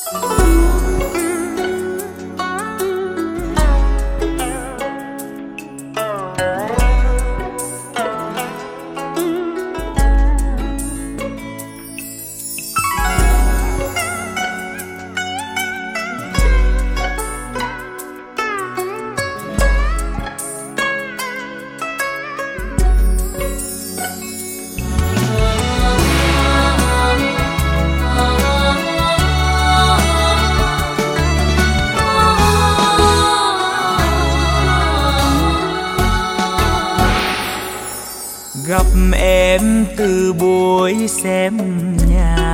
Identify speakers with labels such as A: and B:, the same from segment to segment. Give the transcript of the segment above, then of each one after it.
A: Gặp em từ buổi xem nhạc,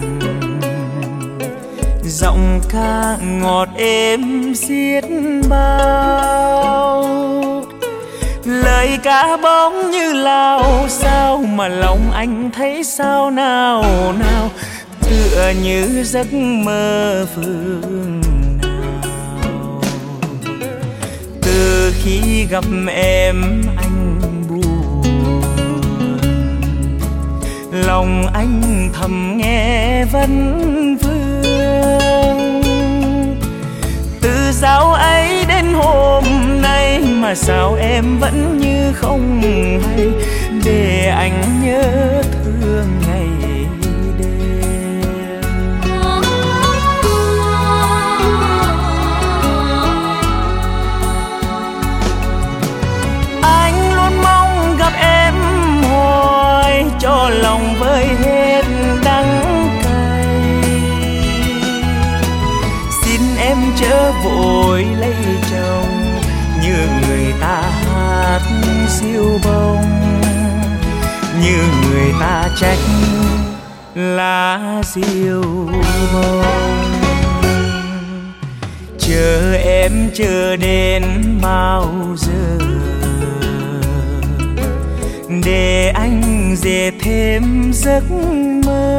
A: giọng ca ngọt êm xiết bao, lời ca bóng như lao sao mà lòng anh thấy sao nào nào, tựa như giấc mơ phương nào. Từ khi gặp em anh lòng anh thầm nghe vấn vương. Từ dạo ấy đến hôm nay mà sao em vẫn như không hay, để anh nhớ thương ngày đêm. Anh luôn mong gặp em hồi cho lòng vơi hết đắng cay. Xin em chớ vội lấy chồng, như người ta hát siêu bông, như người ta trách lá diêu bông. Chờ em chờ đến bao giờ, để anh dệt thêm giấc mơ.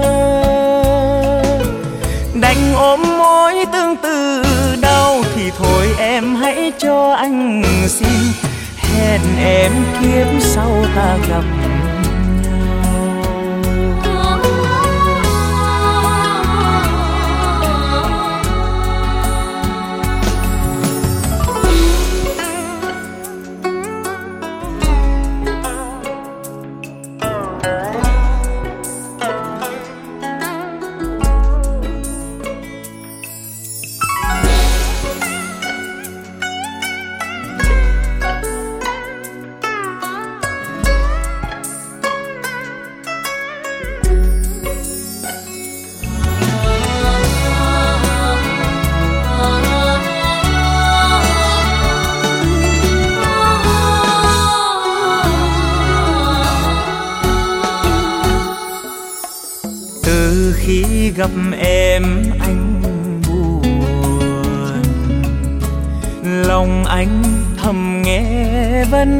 A: Đành ôm mối tương tư đau thì thôi em hãy cho anh xin, hẹn em kiếp sau ta gặp nhau. Khi gặp em anh buồn, lòng anh thầm nghe vấn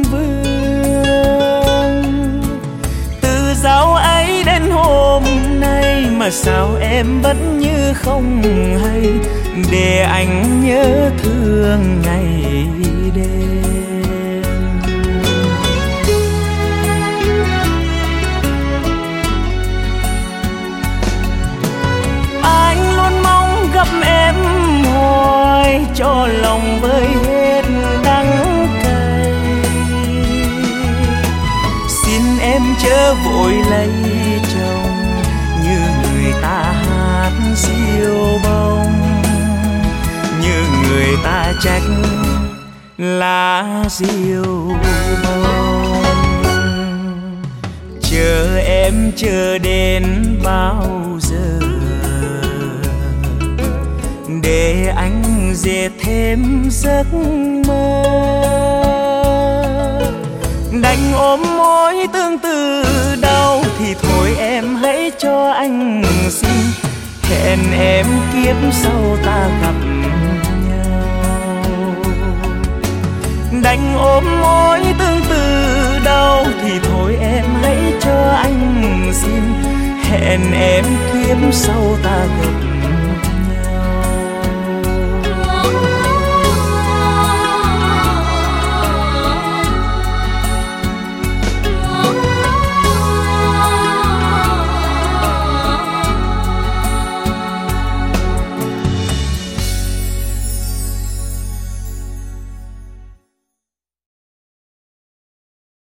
A: vương. Từ dạo ấy đến hôm nay mà sao em vẫn như không hay, để anh nhớ thương ngày đêm. Gặp em hồi cho lòng vơi hết đắng cay. Xin em chớ vội lấy chồng, như người ta hát siêu bông, như người ta trách lá diêu bông. Chờ em chờ đến bao giờ, để anh dệt thêm giấc mơ. Đành ôm mối tương tư đau thì thôi em hãy cho anh xin, hẹn em kiếp sau ta gặp nhau. Đành ôm mối tương tư đau thì thôi em hãy cho anh xin, hẹn em kiếp sau ta gặp nhau.